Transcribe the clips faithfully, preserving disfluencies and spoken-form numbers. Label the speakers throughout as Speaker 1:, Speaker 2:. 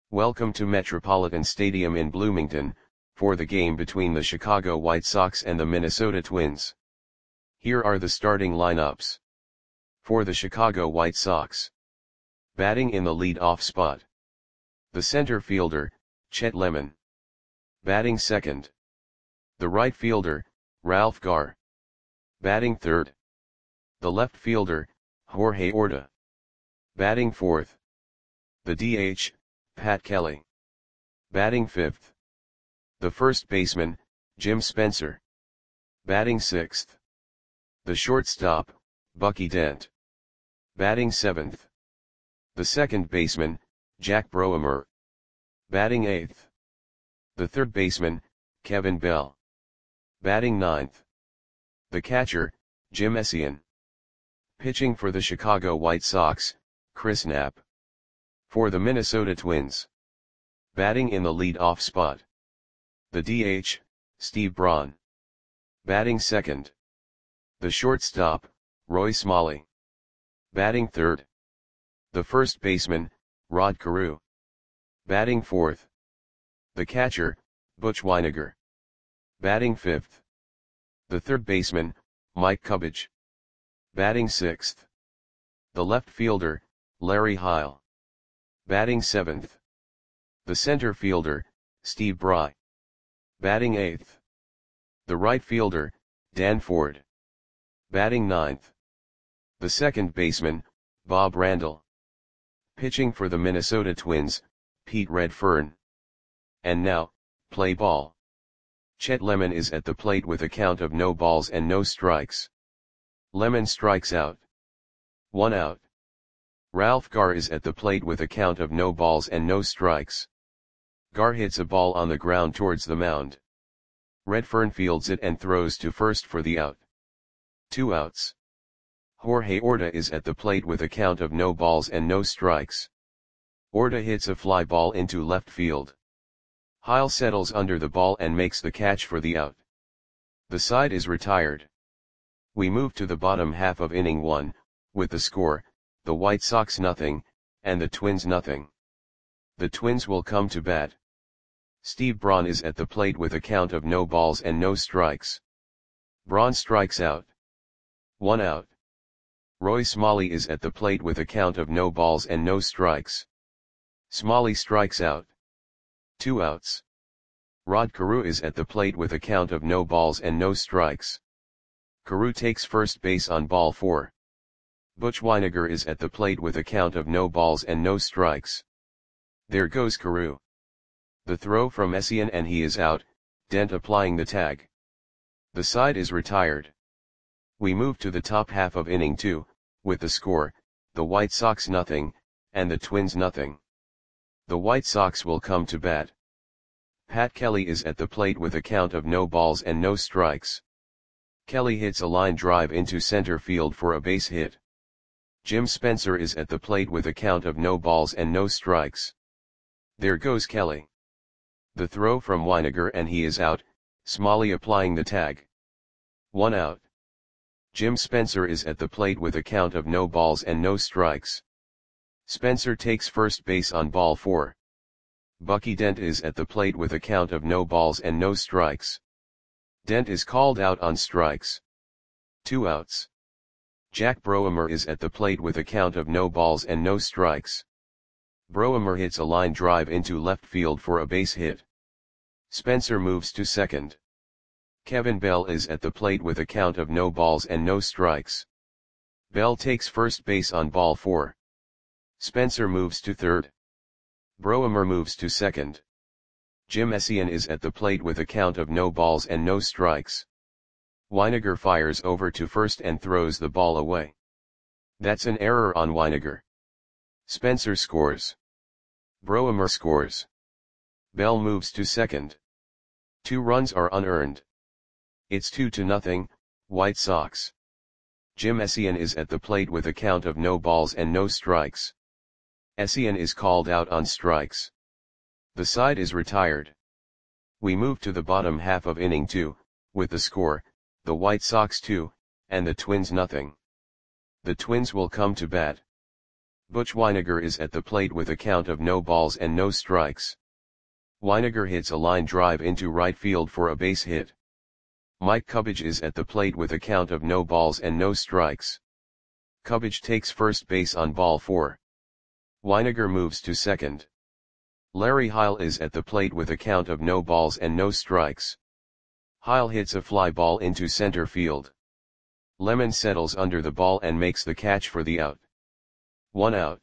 Speaker 1: Welcome to Metropolitan Stadium in Bloomington, for the game between the Chicago White Sox and the Minnesota Twins. Here are the starting lineups. For the Chicago White Sox. Batting in the lead-off spot. The center fielder, Chet Lemon. Batting second. The right fielder, Ralph Garr. Batting third. The left fielder, Jorge Orta. Batting fourth. The D H, Pat Kelly. Batting fifth. The first baseman, Jim Spencer. Batting sixth. The shortstop, Bucky Dent. Batting seventh. The second baseman, Jack Broemer. Batting eighth. The third baseman, Kevin Bell. Batting ninth. The catcher, Jim Essien. Pitching for the Chicago White Sox, Chris Knapp. For the Minnesota Twins. Batting in the lead-off spot. The D H, Steve Braun. Batting second. The shortstop, Roy Smalley. Batting third. The first baseman, Rod Carew. Batting fourth. The catcher, Butch Wynegar. Batting fifth. The third baseman, Mike Kubic. Batting sixth. The left fielder, Larry Heil. Batting seventh. The center fielder, Steve Bry. Batting eighth. The right fielder, Dan Ford. Batting ninth. The second baseman, Bob Randall. Pitching for the Minnesota Twins, Pete Redfern. And now, play ball. Chet Lemon is at the plate with a count of no balls and no strikes. Lemon strikes out. One out. Ralph Garr is at the plate with a count of no balls and no strikes. Garr hits a ball on the ground towards the mound. Redfern fields it and throws to first for the out. Two outs. Jorge Orta is at the plate with a count of no balls and no strikes. Orta hits a fly ball into left field. Heil settles under the ball and makes the catch for the out. The side is retired. We move to the bottom half of inning one, with the score, the White Sox nothing, and the Twins nothing. The Twins will come to bat. Steve Braun is at the plate with a count of no balls and no strikes. Braun strikes out. One out. Roy Smalley is at the plate with a count of no balls and no strikes. Smalley strikes out. Two outs. Rod Carew is at the plate with a count of no balls and no strikes. Carew takes first base on ball four. Butch Wynegar is at the plate with a count of no balls and no strikes. There goes Carew. The throw from Essien and he is out, Dent applying the tag. The side is retired. We move to the top half of inning two, with the score, the White Sox nothing, and the Twins nothing. The White Sox will come to bat. Pat Kelly is at the plate with a count of no balls and no strikes. Kelly hits a line drive into center field for a base hit. Jim Spencer is at the plate with a count of no balls and no strikes. There goes Kelly. The throw from Wynegar and he is out, Smalley applying the tag. One out. Jim Spencer is at the plate with a count of no balls and no strikes. Spencer takes first base on ball four. Bucky Dent is at the plate with a count of no balls and no strikes. Dent is called out on strikes. Two outs. Jack Broemer is at the plate with a count of no balls and no strikes. Broemer hits a line drive into left field for a base hit. Spencer moves to second. Kevin Bell is at the plate with a count of no balls and no strikes. Bell takes first base on ball four. Spencer moves to third. Broemer moves to second. Jim Essien is at the plate with a count of no balls and no strikes. Wynegar fires over to first and throws the ball away. That's an error on Wynegar. Spencer scores. Broemer scores. Bell moves to second. Two runs are unearned. It's two to nothing, White Sox. Jim Essien is at the plate with a count of no balls and no strikes. Essien is called out on strikes. The side is retired. We move to the bottom half of inning two, with the score, the White Sox two, and the Twins nothing. The Twins will come to bat. Butch Wynegar is at the plate with a count of no balls and no strikes. Wynegar hits a line drive into right field for a base hit. Mike Cubbage is at the plate with a count of no balls and no strikes. Cubbage takes first base on ball four. Wynegar moves to second. Larry Heil is at the plate with a count of no balls and no strikes. Heil hits a fly ball into center field. Lemon settles under the ball and makes the catch for the out. One out.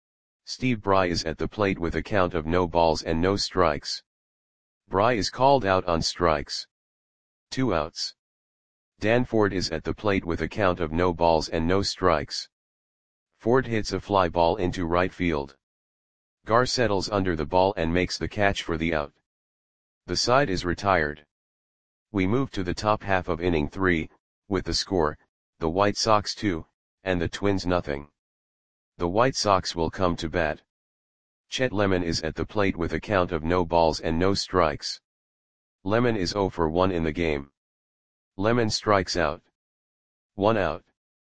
Speaker 1: Steve Bry is at the plate with a count of no balls and no strikes. Bry is called out on strikes. Two outs. Dan Ford is at the plate with a count of no balls and no strikes. Ford hits a fly ball into right field. Gar settles under the ball and makes the catch for the out. The side is retired. We move to the top half of inning three, with the score, the White Sox two, and the Twins nothing. The White Sox will come to bat. Chet Lemon is at the plate with a count of no balls and no strikes. Lemon is oh for one in the game. Lemon strikes out. One out.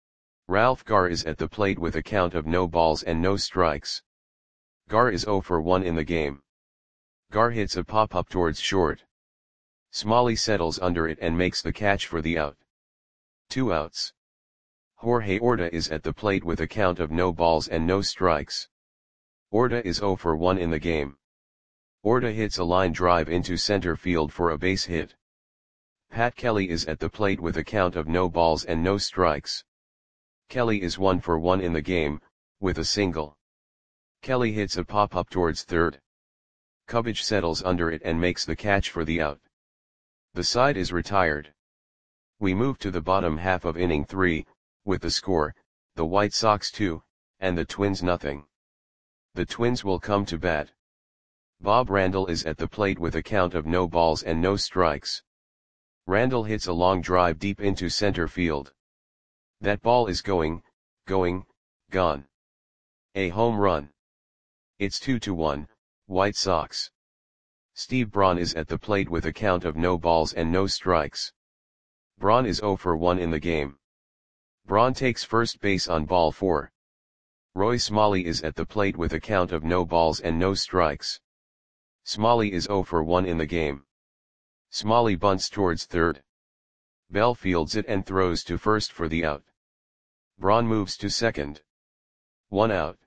Speaker 1: Ralph Gar is at the plate with a count of no balls and no strikes. Gar is oh for one in the game. Gar hits a pop-up towards short. Smalley settles under it and makes the catch for the out. Two outs. Jorge Orta is at the plate with a count of no balls and no strikes. Orta is oh for one in the game. Orta hits a line drive into center field for a base hit. Pat Kelly is at the plate with a count of no balls and no strikes. Kelly is one for one in the game, with a single. Kelly hits a pop-up towards third. Cubbage settles under it and makes the catch for the out. The side is retired. We move to the bottom half of inning three, with the score, the White Sox two, and the Twins nothing. The Twins will come to bat. Bob Randall is at the plate with a count of no balls and no strikes. Randall hits a long drive deep into center field. That ball is going, going, gone. A home run. It's two to one, White Sox. Steve Braun is at the plate with a count of no balls and no strikes. Braun is oh for one in the game. Braun takes first base on ball four. Roy Smalley is at the plate with a count of no balls and no strikes. Smalley is oh for one in the game. Smalley bunts towards third. Bell fields it and throws to first for the out. Braun moves to second. One out.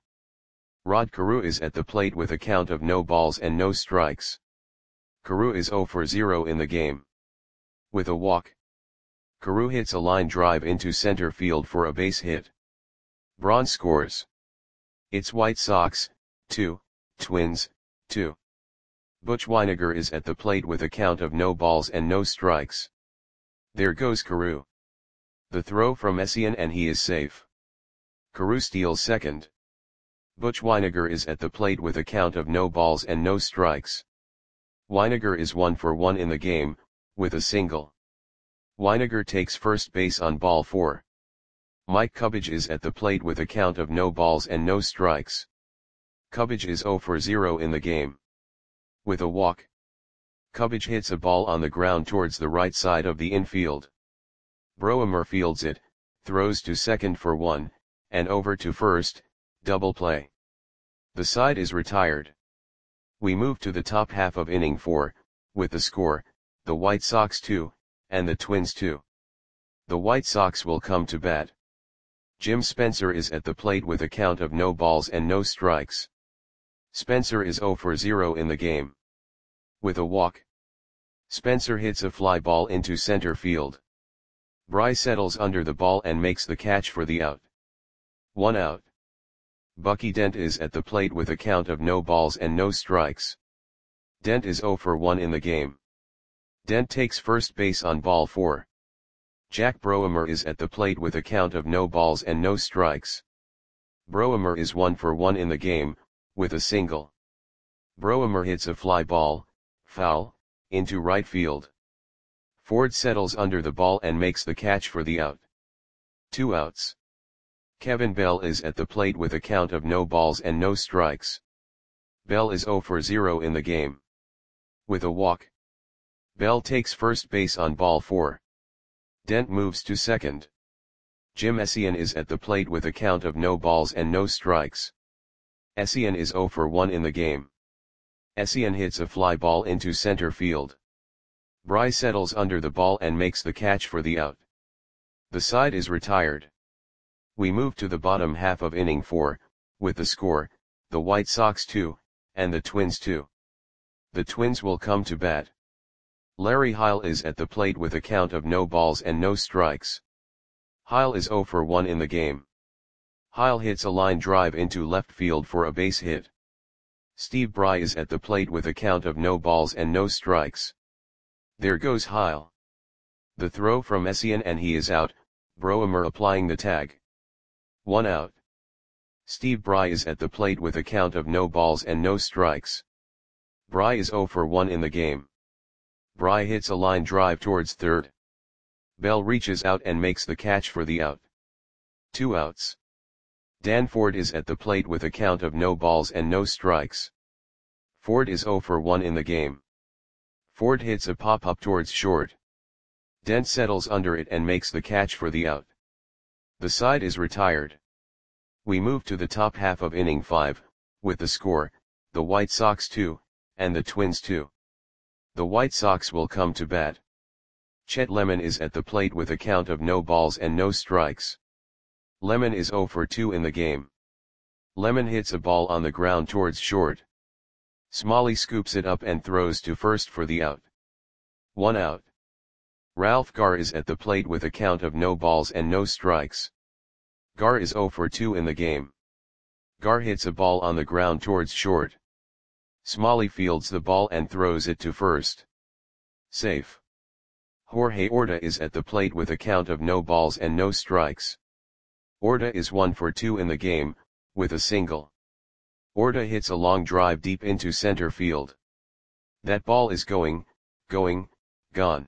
Speaker 1: Rod Carew is at the plate with a count of no balls and no strikes. Carew is oh for zero in the game. With a walk. Carew hits a line drive into center field for a base hit. Braun scores. It's White Sox, two, Twins, two. Butch Wynegar is at the plate with a count of no balls and no strikes. There goes Carew. The throw from Essien and he is safe. Carew steals second. Butch Wynegar is at the plate with a count of no balls and no strikes. Wynegar is one for one in the game, with a single. Wynegar takes first base on ball four. Mike Cubbage is at the plate with a count of no balls and no strikes. Cubbage is oh for zero in the game. With a walk. Cubbage hits a ball on the ground towards the right side of the infield. Broemer fields it, throws to second for one, and over to first, double play. The side is retired. We move to the top half of inning four, with the score, the White Sox two, and the Twins two. The White Sox will come to bat. Jim Spencer is at the plate with a count of no balls and no strikes. Spencer is oh for zero in the game. With a walk. Spencer hits a fly ball into center field. Bry settles under the ball and makes the catch for the out. One out. Bucky Dent is at the plate with a count of no balls and no strikes. Dent is oh for one in the game. Dent takes first base on ball four. Jack Broemer is at the plate with a count of no balls and no strikes. Broemer is one for one in the game, with a single. Broemer hits a fly ball, foul, into right field. Ford settles under the ball and makes the catch for the out. Two outs. Kevin Bell is at the plate with a count of no balls and no strikes. Bell is oh for zero in the game. With a walk. Bell takes first base on ball four. Dent moves to second. Jim Essien is at the plate with a count of no balls and no strikes. Essien is zero for one in the game. Essien hits a fly ball into center field. Bry settles under the ball and makes the catch for the out. The side is retired. We move to the bottom half of inning four, with the score, the White Sox two, and the Twins two. The Twins will come to bat. Larry Heil is at the plate with a count of no balls and no strikes. Heil is zero for one in the game. Heil hits a line drive into left field for a base hit. Steve Bry is at the plate with a count of no balls and no strikes. There goes Heil. The throw from Essien and he is out, Broemer applying the tag. One out. Steve Bry is at the plate with a count of no balls and no strikes. Bry is zero for one in the game. Bry hits a line drive towards third. Bell reaches out and makes the catch for the out. Two outs. Dan Ford is at the plate with a count of no balls and no strikes. Ford is zero for one in the game. Ford hits a pop-up towards short. Dent settles under it and makes the catch for the out. The side is retired. We move to the top half of inning five, with the score, the White Sox two, and the Twins two. The White Sox will come to bat. Chet Lemon is at the plate with a count of no balls and no strikes. Lemon is zero for two in the game. Lemon hits a ball on the ground towards short. Smalley scoops it up and throws to first for the out. One out. Ralph Garr is at the plate with a count of no balls and no strikes. Garr is zero for two in the game. Garr hits a ball on the ground towards short. Smalley fields the ball and throws it to first. Safe. Jorge Orta is at the plate with a count of no balls and no strikes. Orta is one for two in the game, with a single. Orta hits a long drive deep into center field. That ball is going, going, gone.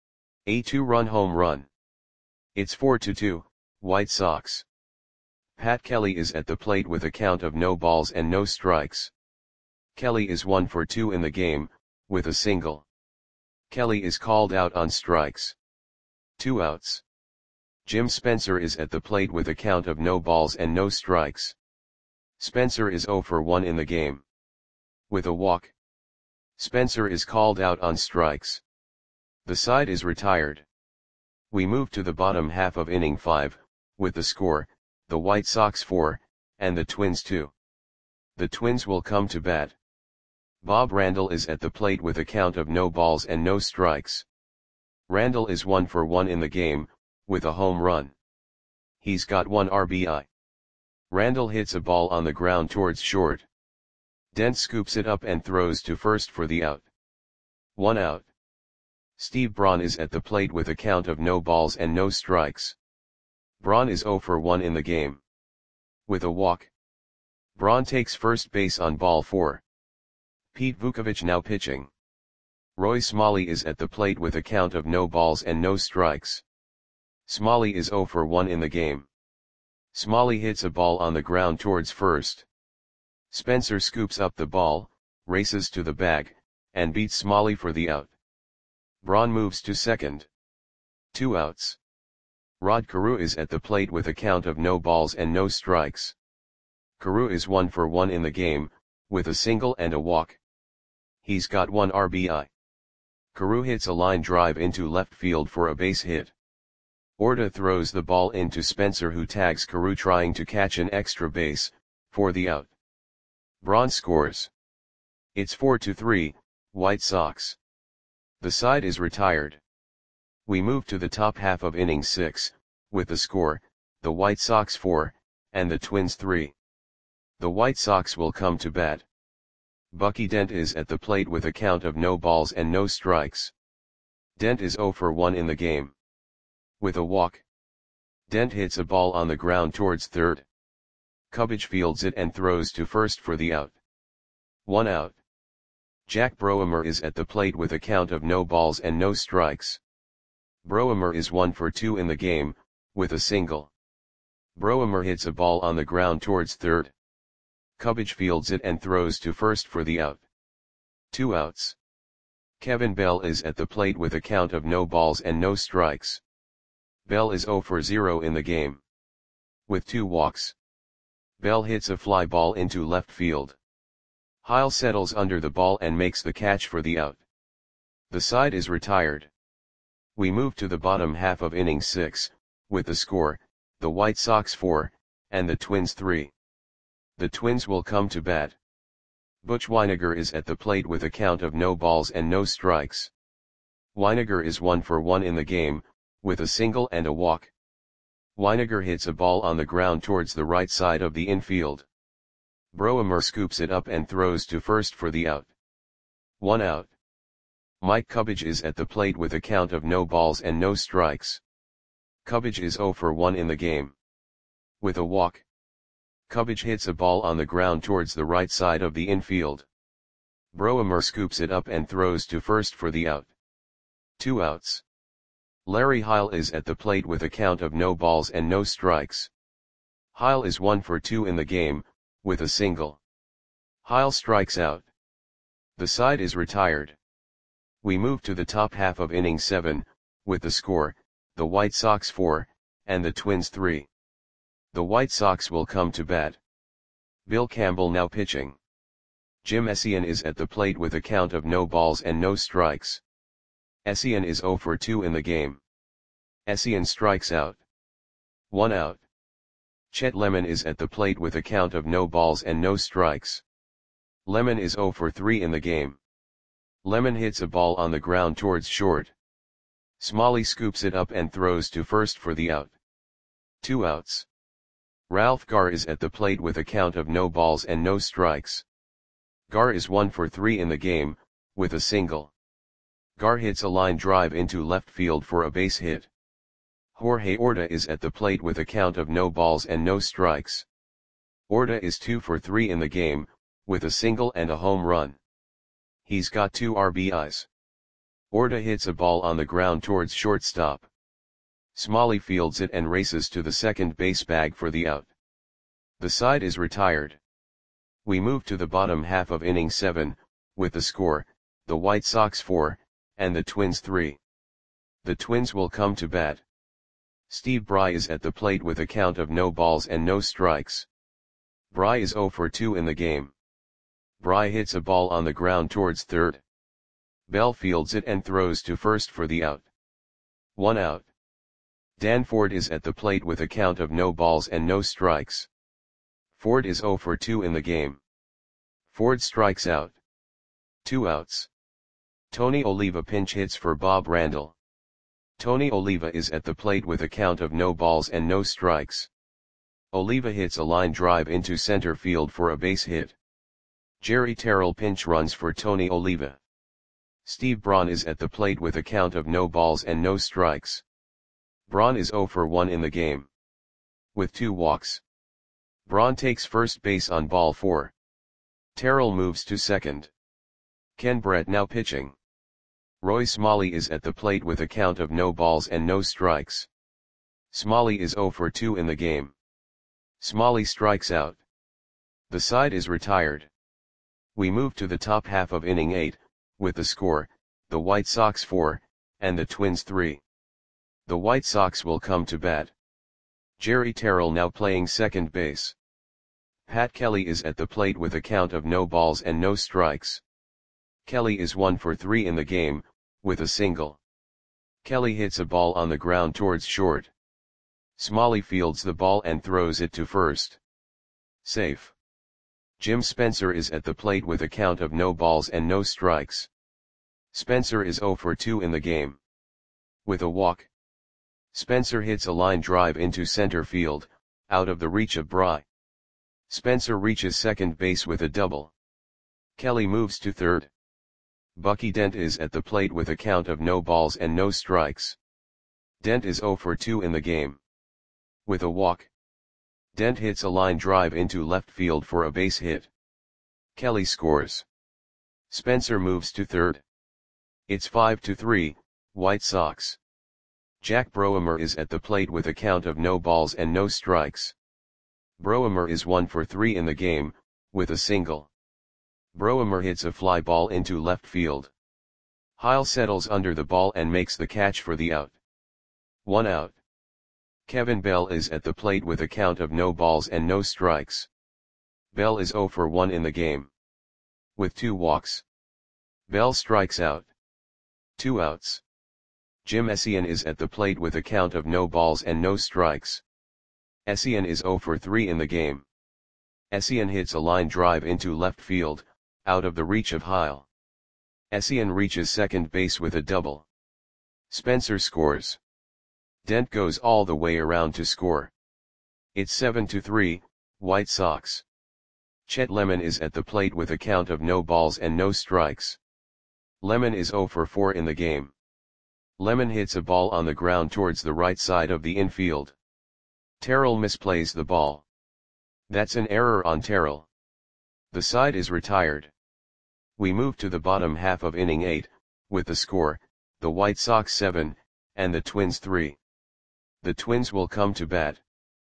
Speaker 1: A two-run home run. It's four to two, White Sox. Pat Kelly is at the plate with a count of no balls and no strikes. Kelly is one for two in the game, with a single. Kelly is called out on strikes. Two outs. Jim Spencer is at the plate with a count of no balls and no strikes. Spencer is zero for one in the game. With a walk. Spencer is called out on strikes. The side is retired. We move to the bottom half of inning five, with the score, the White Sox four, and the Twins two. The Twins will come to bat. Bob Randall is at the plate with a count of no balls and no strikes. Randall is one for one in the game, with a home run. He's got one R B I. Randall hits a ball on the ground towards short. Dent scoops it up and throws to first for the out. One out. Steve Braun is at the plate with a count of no balls and no strikes. Braun is zero for one in the game. With a walk. Braun takes first base on ball four. Pete Vukovich now pitching. Roy Smalley is at the plate with a count of no balls and no strikes. Smalley is zero for one in the game. Smalley hits a ball on the ground towards first. Spencer scoops up the ball, races to the bag, and beats Smalley for the out. Braun moves to second. Two outs. Rod Carew is at the plate with a count of no balls and no strikes. Carew is one for one in the game, with a single and a walk. He's got one R B I. Carew hits a line drive into left field for a base hit. Orta throws the ball into Spencer, who tags Carew trying to catch an extra base, for the out. Braun scores. It's four to three, White Sox. The side is retired. We move to the top half of inning six, with the score, the White Sox four, and the Twins three. The White Sox will come to bat. Bucky Dent is at the plate with a count of no balls and no strikes. Dent is zero for one in the game. With a walk. Dent hits a ball on the ground towards third. Kubich fields it and throws to first for the out. One out. Jack Broemer is at the plate with a count of no balls and no strikes. Broemer is one for two in the game, with a single. Broemer hits a ball on the ground towards third. Kubich fields it and throws to first for the out. Two outs. Kevin Bell is at the plate with a count of no balls and no strikes. Bell is zero for zero in the game. With two walks. Bell hits a fly ball into left field. Heil settles under the ball and makes the catch for the out. The side is retired. We move to the bottom half of inning six, with the score, the White Sox four, and the Twins three. The Twins will come to bat. Butch Wynegar is at the plate with a count of no balls and no strikes. Wynegar is one for one in the game, with a single and a walk. Wynegar hits a ball on the ground towards the right side of the infield. Broemer scoops it up and throws to first for the out. One out. Mike Cubbage is at the plate with a count of no balls and no strikes. Cubbage is zero for one in the game. With a walk. Cubbage hits a ball on the ground towards the right side of the infield. Broemer scoops it up and throws to first for the out. Two outs. Larry Heil is at the plate with a count of no balls and no strikes. Heil is one for two in the game, with a single. Heil strikes out. The side is retired. We move to the top half of inning seven, with the score, the White Sox four, and the Twins three. The White Sox will come to bat. Bill Campbell now pitching. Jim Essien is at the plate with a count of no balls and no strikes. Essien is zero for two in the game. Essien strikes out. One out. Chet Lemon is at the plate with a count of no balls and no strikes. Lemon is zero for three in the game. Lemon hits a ball on the ground towards short. Smalley scoops it up and throws to first for the out. Two outs. Ralph Garr is at the plate with a count of no balls and no strikes. Garr is one for three in the game, with a single. Garr hits a line drive into left field for a base hit. Jorge Orta is at the plate with a count of no balls and no strikes. Orta is two for three in the game, with a single and a home run. He's got two R B Is. Orta hits a ball on the ground towards shortstop. Smalley fields it and races to the second base bag for the out. The side is retired. We move to the bottom half of inning seven, with the score, the White Sox four, and the Twins three. The Twins will come to bat. Steve Bry is at the plate with a count of no balls and no strikes. Bry is zero for two in the game. Bry hits a ball on the ground towards third. Bell fields it and throws to first for the out. One out. Dan Ford is at the plate with a count of no balls and no strikes. Ford is zero for two in the game. Ford strikes out. Two outs. Tony Oliva pinch hits for Bob Randall. Tony Oliva is at the plate with a count of no balls and no strikes. Oliva hits a line drive into center field for a base hit. Jerry Terrell pinch runs for Tony Oliva. Steve Braun is at the plate with a count of no balls and no strikes. Braun is zero for one in the game. With two walks. Braun takes first base on ball four. Terrell moves to second. Ken Brett now pitching. Roy Smalley is at the plate with a count of no balls and no strikes. Smalley is zero for two in the game. Smalley strikes out. The side is retired. We move to the top half of inning eight, with the score, the White Sox four, and the Twins three. The White Sox will come to bat. Jerry Terrell now playing second base. Pat Kelly is at the plate with a count of no balls and no strikes. Kelly is one for three in the game, with a single. Kelly hits a ball on the ground towards short. Smalley fields the ball and throws it to first. Safe. Jim Spencer is at the plate with a count of no balls and no strikes. Spencer is zero for two in the game. With a walk. Spencer hits a line drive into center field, out of the reach of Bry. Spencer reaches second base with a double. Kelly moves to third. Bucky Dent is at the plate with a count of no balls and no strikes. Dent is zero for two in the game. With a walk. Dent hits a line drive into left field for a base hit. Kelly scores. Spencer moves to third. It's five to three, White Sox. Jack Broemer is at the plate with a count of no balls and no strikes. Broemer is one for three in the game, with a single. Broemer hits a fly ball into left field. Heil settles under the ball and makes the catch for the out. One out. Kevin Bell is at the plate with a count of no balls and no strikes. Bell is zero for one in the game. With two walks. Bell strikes out. Two outs. Jim Essien is at the plate with a count of no balls and no strikes. Essien is zero for three in the game. Essien hits a line drive into left field, out of the reach of Heil. Essien reaches second base with a double. Spencer scores. Dent goes all the way around to score. It's seven to three, White Sox. Chet Lemon is at the plate with a count of no balls and no strikes. Lemon is zero for four in the game. Lemon hits a ball on the ground towards the right side of the infield. Terrell misplays the ball. That's an error on Terrell. The side is retired. We move to the bottom half of inning eight, with the score, the White Sox seven, and the Twins three. The Twins will come to bat.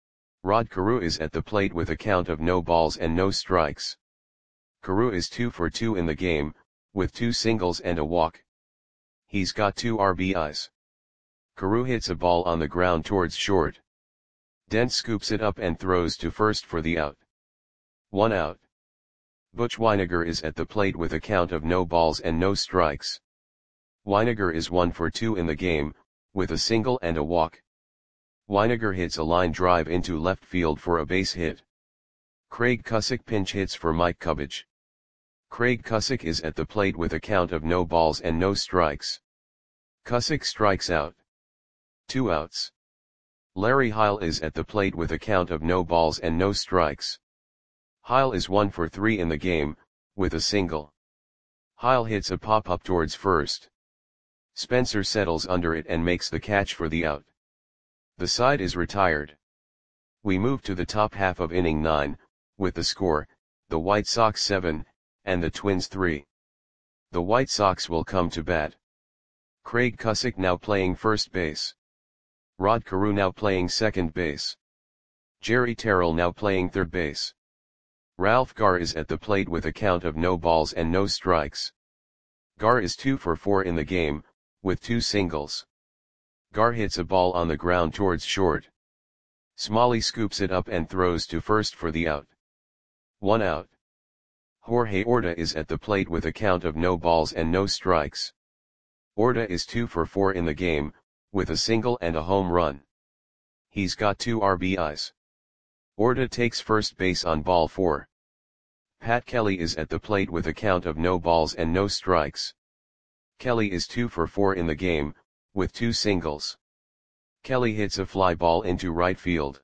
Speaker 1: Rod Carew is at the plate with a count of no balls and no strikes. Carew is two for two in the game, with two singles and a walk. He's got two R B Is. Carew hits a ball on the ground towards short. Dent scoops it up and throws to first for the out. One out. Butch Wynegar is at the plate with a count of no balls and no strikes. Wynegar is one for two in the game, with a single and a walk. Wynegar hits a line drive into left field for a base hit. Craig Cusick pinch hits for Mike Cubbage. Craig Cusick is at the plate with a count of no balls and no strikes. Cusick strikes out. Two outs. Larry Heil is at the plate with a count of no balls and no strikes. Heil is one for three in the game, with a single. Heil hits a pop-up towards first. Spencer settles under it and makes the catch for the out. The side is retired. We move to the top half of inning nine, with the score, the White Sox seven, and the Twins three. The White Sox will come to bat. Craig Cusick now playing first base. Rod Carew now playing second base. Jerry Terrell now playing third base. Ralph Garr is at the plate with a count of no balls and no strikes. Garr is two for four in the game, with two singles. Garr hits a ball on the ground towards short. Smalley scoops it up and throws to first for the out. One out. Jorge Orta is at the plate with a count of no balls and no strikes. Orta is two for four in the game, with a single and a home run. He's got two R B Is. Orta takes first base on ball four. Pat Kelly is at the plate with a count of no balls and no strikes. Kelly is two for four in the game, with two singles. Kelly hits a fly ball into right field.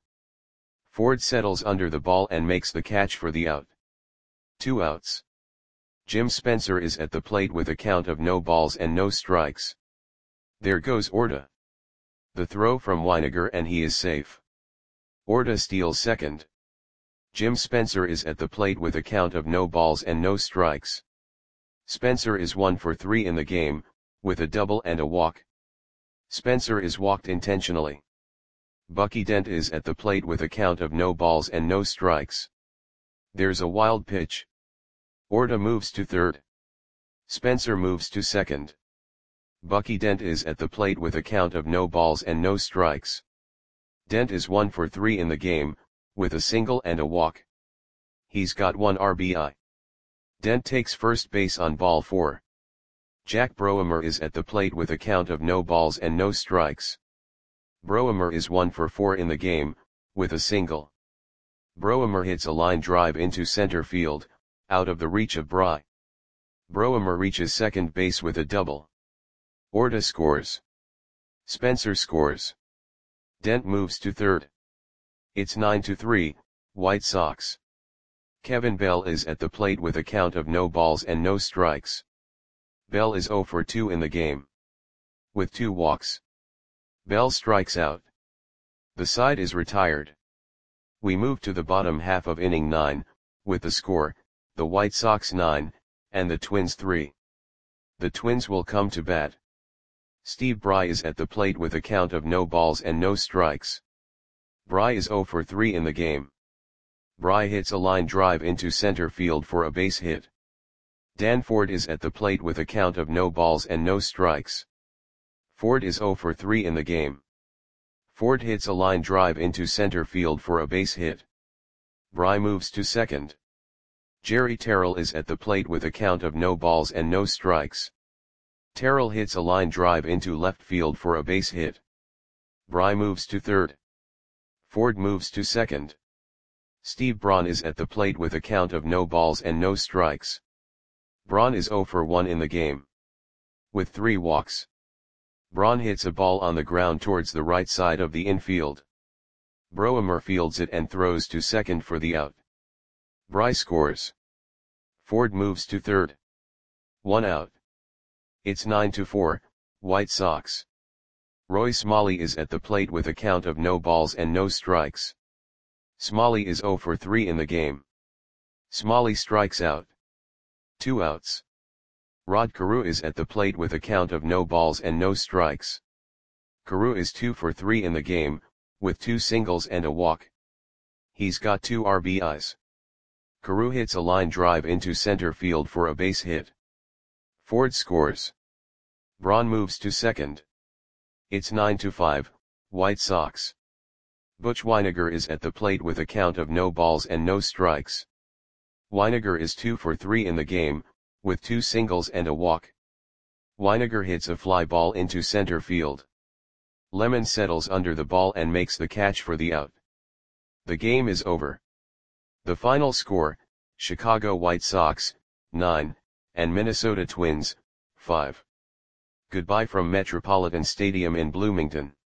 Speaker 1: Ford settles under the ball and makes the catch for the out. Two outs. Jim Spencer is at the plate with a count of no balls and no strikes. There goes Orta. The throw from Wynegar and he is safe. Orta steals second. Jim Spencer is at the plate with a count of no balls and no strikes. Spencer is one for three in the game, with a double and a walk. Spencer is walked intentionally. Bucky Dent is at the plate with a count of no balls and no strikes. There's a wild pitch. Orta moves to third. Spencer moves to second. Bucky Dent is at the plate with a count of no balls and no strikes. Dent is one for three in the game, with a single and a walk. He's got one R B I. Dent takes first base on ball four. Jack Broemer is at the plate with a count of no balls and no strikes. Broemer is one for four in the game, with a single. Broemer hits a line drive into center field, out of the reach of Bry. Broemer reaches second base with a double. Orta scores. Spencer scores. Dent moves to third. It's nine to three, White Sox. Kevin Bell is at the plate with a count of no balls and no strikes. Bell is zero for two in the game. With two walks. Bell strikes out. The side is retired. We move to the bottom half of inning nine, with the score, the White Sox nine, and the Twins three. The Twins will come to bat. Steve Bry is at the plate with a count of no balls and no strikes. Bry is zero for three in the game. Bry hits a line drive into center field for a base hit. Dan Ford is at the plate with a count of no balls and no strikes. Ford is zero for three in the game. Ford hits a line drive into center field for a base hit. Bry moves to second. Jerry Terrell is at the plate with a count of no balls and no strikes. Terrell hits a line drive into left field for a base hit. Bry moves to third. Ford moves to second. Steve Braun is at the plate with a count of no balls and no strikes. Braun is zero for one in the game. With three walks. Braun hits a ball on the ground towards the right side of the infield. Broemer fields it and throws to second for the out. Bry scores. Ford moves to third. One out. It's nine to four, White Sox. Roy Smalley is at the plate with a count of no balls and no strikes. Smalley is zero for three in the game. Smalley strikes out. Two outs. Rod Carew is at the plate with a count of no balls and no strikes. Carew is two for three in the game, with two singles and a walk. He's got two R B Is. Carew hits a line drive into center field for a base hit. Ford scores. Braun moves to second. It's nine to five, White Sox. Butch Wynegar is at the plate with a count of no balls and no strikes. Wynegar is two for three in the game, with two singles and a walk. Wynegar hits a fly ball into center field. Lemon settles under the ball and makes the catch for the out. The game is over. The final score, Chicago White Sox, nine, and Minnesota Twins, five. Goodbye from Metropolitan Stadium in Bloomington.